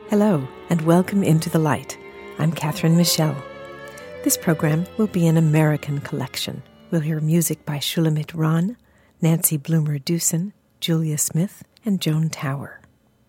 Hello, and welcome into the light. I'm Catherine Michelle. This program will be an American collection. We'll hear music by Shulamit Ron, Nancy Bloomer-Dewson, Julia Smith, and Joan Tower.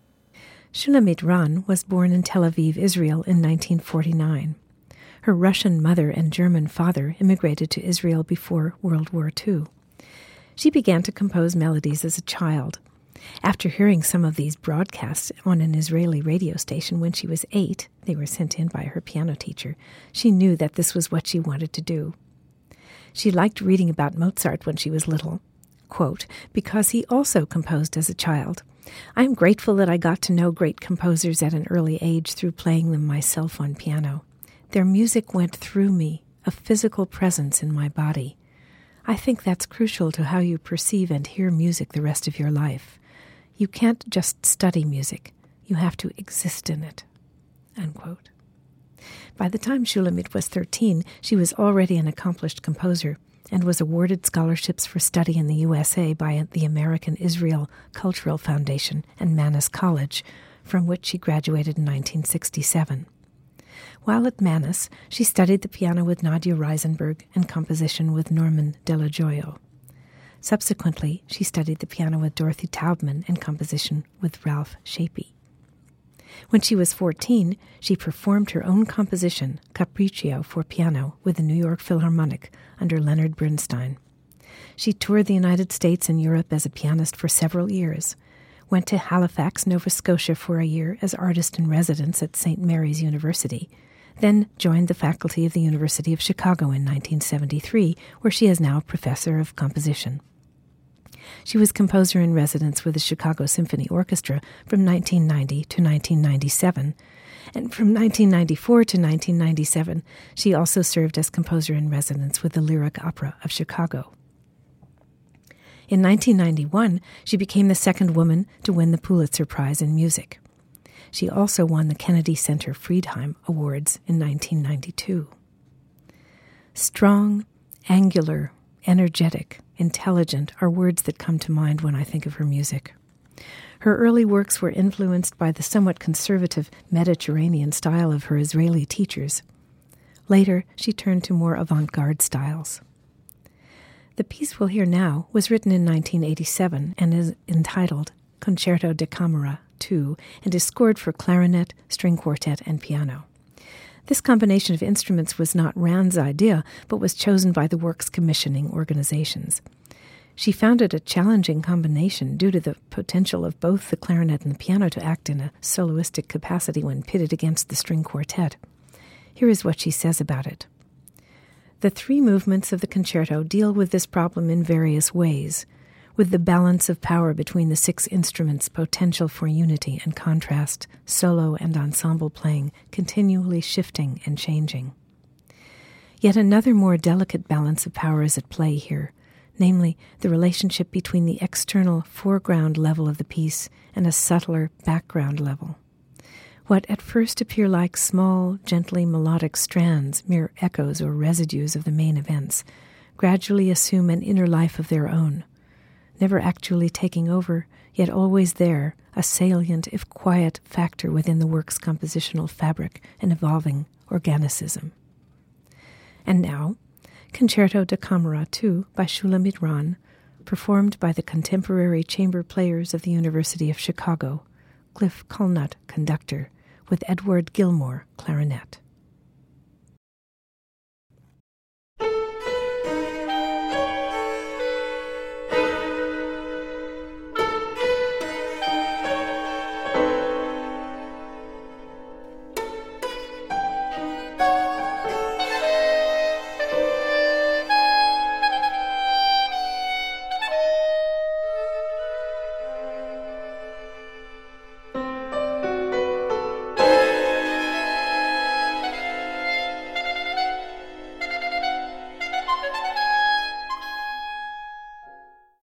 Shulamit Ron was born in Tel Aviv, Israel in 1949. Her Russian mother and German father immigrated to Israel before World War II. She began to compose melodies as a child. After hearing some of these broadcasts on an Israeli radio station when she was 8, they were sent in by her piano teacher, she knew that this was what she wanted to do. She liked reading about Mozart when she was little, quote, because he also composed as a child. I am grateful that I got to know great composers at an early age through playing them myself on piano. Their music went through me, a physical presence in my body. I think that's crucial to how you perceive and hear music the rest of your life. You can't just study music. You have to exist in it." Unquote. By the time Shulamit was 13, she was already an accomplished composer and was awarded scholarships for study in the USA by the American Israel Cultural Foundation and Mannes College, from which she graduated in 1967. While at Mannes, she studied the piano with Nadia Reisenberg and composition with Norman Della Gioia. Subsequently, she studied the piano with Dorothy Taubman and composition with Ralph Shapey. When she was 14, she performed her own composition, Capriccio for piano, with the New York Philharmonic under Leonard Bernstein. She toured the United States and Europe as a pianist for several years, went to Halifax, Nova Scotia for a year as artist-in-residence at St. Mary's University, then joined the faculty of the University of Chicago in 1973, where she is now a professor of composition. She was composer-in-residence with the Chicago Symphony Orchestra from 1990 to 1997, and from 1994 to 1997, she also served as composer-in-residence with the Lyric Opera of Chicago. In 1991, she became the second woman to win the Pulitzer Prize in Music. She also won the Kennedy Center Friedheim Awards in 1992. Strong, angular, energetic, intelligent are words that come to mind when I think of her music. Her early works were influenced by the somewhat conservative Mediterranean style of her Israeli teachers. Later, she turned to more avant-garde styles. The piece we'll hear now was written in 1987 and is entitled Concerto da Camera 2 and is scored for clarinet, string quartet, and piano. This combination of instruments was not Rand's idea, but was chosen by the work's commissioning organizations. She found it a challenging combination due to the potential of both the clarinet and the piano to act in a soloistic capacity when pitted against the string quartet. Here is what she says about it. The three movements of the concerto deal with this problem in various ways, with the balance of power between the six instruments' potential for unity and contrast, solo and ensemble playing, continually shifting and changing. Yet another more delicate balance of power is at play here, namely the relationship between the external foreground level of the piece and a subtler background level. What at first appear like small, gently melodic strands, mere echoes or residues of the main events, gradually assume an inner life of their own, never actually taking over, yet always there, a salient, if quiet, factor within the work's compositional fabric and evolving organicism. And now, Concerto da Camera 2 by Shulamit Ron, performed by the contemporary chamber players of the University of Chicago, Cliff Culnut, conductor, with Edward Gilmore, clarinet.